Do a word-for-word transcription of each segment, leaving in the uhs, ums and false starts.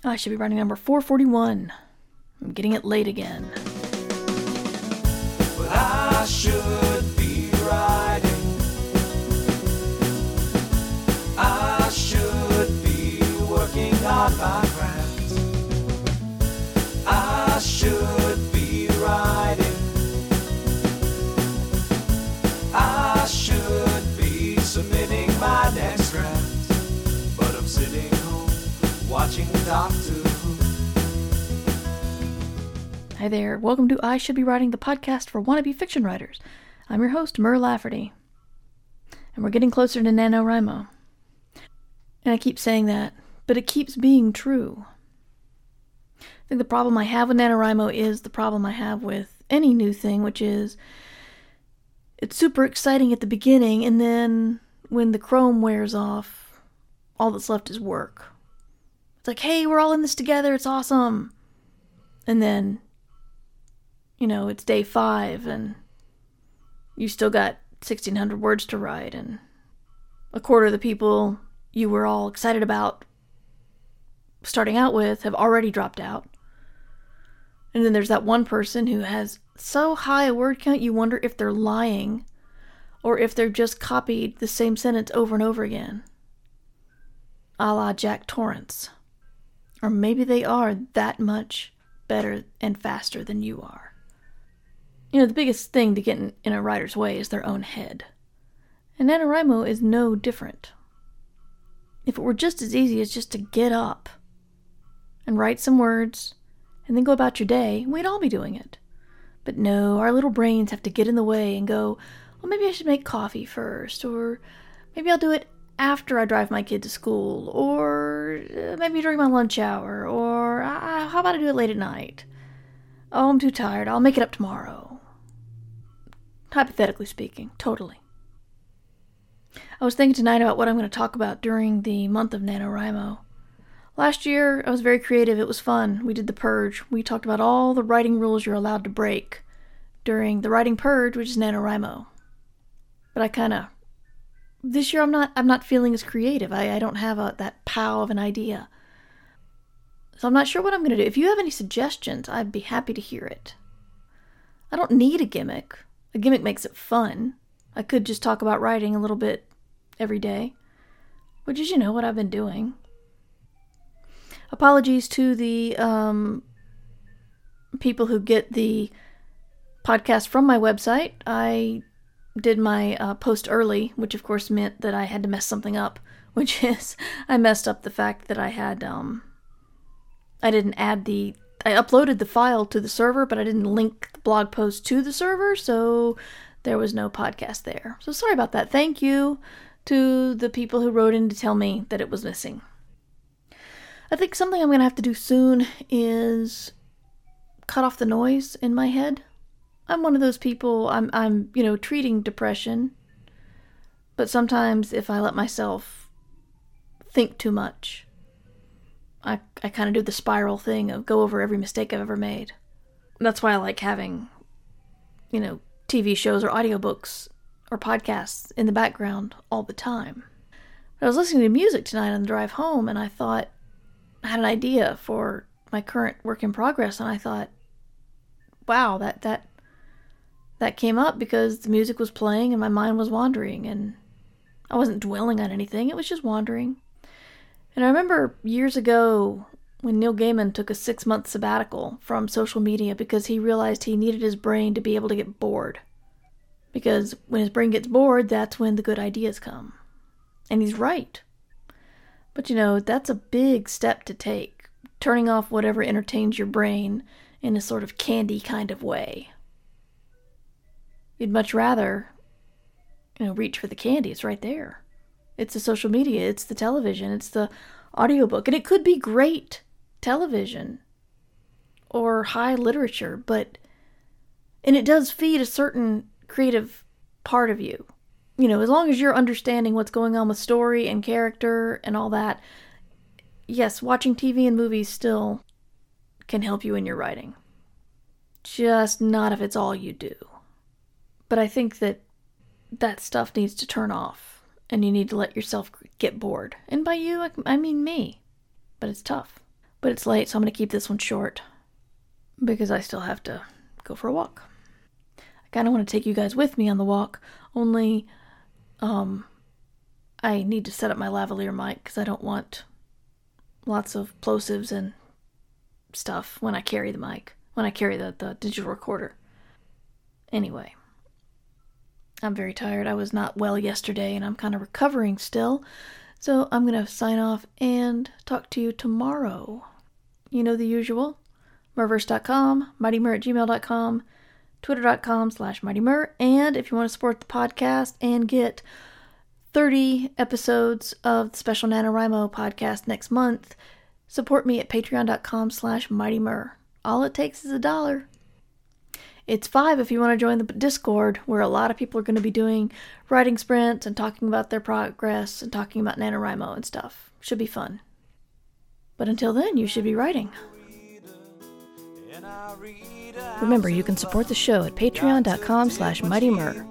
I should be writing number four forty-one. I'm getting it late again. But I should be writing. I should be working on my craft. I should be writing. I should be submitting my next draft. But I'm sitting home watching Doctor Who. Hi there, welcome to I Should Be Writing, the podcast for wannabe fiction writers. I'm your host, Mur Lafferty. And we're getting closer to NaNoWriMo. And I keep saying that, but it keeps being true. I think the problem I have with NaNoWriMo is the problem I have with any new thing, which is it's super exciting at the beginning, and then when the chrome wears off, all that's left is work. It's like, hey, we're all in this together, it's awesome. And then, you know, it's day five, and you still got sixteen hundred words to write, and a quarter of the people you were all excited about starting out with have already dropped out. And then there's that one person who has so high a word count you wonder if they're lying or if they've just copied the same sentence over and over again. A la Jack Torrance. Or maybe they are that much better and faster than you are. You know, the biggest thing to get in, in a writer's way is their own head. And NaNoWriMo is no different. If it were just as easy as just to get up and write some words and then go about your day, we'd all be doing it. But no, our little brains have to get in the way and go, well, maybe I should make coffee first, or maybe I'll do it after I drive my kid to school, or maybe during my lunch hour, or uh, how about I do it late at night? Oh, I'm too tired, I'll make it up tomorrow. Hypothetically speaking, totally. I was thinking tonight about what I'm going to talk about during the month of NaNoWriMo. Last year, I was very creative. It was fun. We did the Purge. We talked about all the writing rules you're allowed to break during the writing Purge, which is NaNoWriMo. But I kind of... This year, I'm not I'm not feeling as creative. I, I don't have a, that pow of an idea. So I'm not sure what I'm going to do. If you have any suggestions, I'd be happy to hear it. I don't need a gimmick. A gimmick makes it fun. I could just talk about writing a little bit every day, which is, you know, what I've been doing. Apologies to the um, people who get the podcast from my website. I did my uh, post early, which of course meant that I had to mess something up, which is I messed up the fact that I had, um, I didn't add the, I uploaded the file to the server, but I didn't link the blog post to the server, so there was no podcast there. So sorry about that. Thank you to the people who wrote in to tell me that it was missing. I think something I'm going to have to do soon is cut off the noise in my head. I'm one of those people, I'm, I'm, you know, treating depression, but sometimes if I let myself think too much, I, I kind of do the spiral thing of go over every mistake I've ever made. That's why I like having, you know, T V shows or audiobooks or podcasts in the background all the time. I was listening to music tonight on the drive home, and I thought, I had an idea for my current work in progress, and I thought, wow, that, that, that came up because the music was playing and my mind was wandering, and I wasn't dwelling on anything, it was just wandering. And I remember years ago when Neil Gaiman took a six-month sabbatical from social media because he realized he needed his brain to be able to get bored. Because when his brain gets bored, that's when the good ideas come. And he's right. But you know, that's a big step to take. Turning off whatever entertains your brain in a sort of candy kind of way. You'd much rather, you know, reach for the candy. It's right there. It's the social media. It's the television. It's the audiobook. And it could be great television or high literature, but, and it does feed a certain creative part of you. You know, as long as you're understanding what's going on with story and character and all that, yes, watching T V and movies still can help you in your writing. Just not if it's all you do. But I think that that stuff needs to turn off, and you need to let yourself get bored. And by you, I, I mean me. But it's tough. But it's late, so I'm going to keep this one short because I still have to go for a walk. I kind of want to take you guys with me on the walk, only um, I need to set up my lavalier mic because I don't want lots of plosives and stuff when I carry the mic, when I carry the, the digital recorder. Anyway, I'm very tired. I was not well yesterday, and I'm kind of recovering still. So I'm going to sign off and talk to you tomorrow. You know the usual. Murverse dot com, mightymur at gmail dot com, twitter.com slash mightymur. And if you want to support the podcast and get thirty episodes of the special NaNoWriMo podcast next month, support me at patreon.com slash mightymur. All it takes is a dollar. It's five if you want to join the Discord, where a lot of people are going to be doing writing sprints and talking about their progress and talking about NaNoWriMo and stuff. Should be fun. But until then, you should be writing. Remember, you can support the show at patreon.com slash mightymur.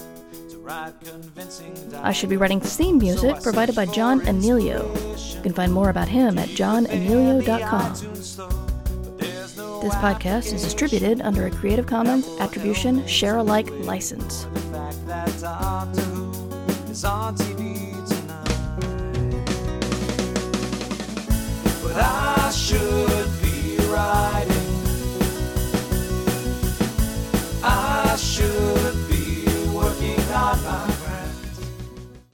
I should be writing theme music provided by John Anelio. You can find more about him at john anelio dot com. This podcast is distributed under a Creative Commons Attribution Share-alike license.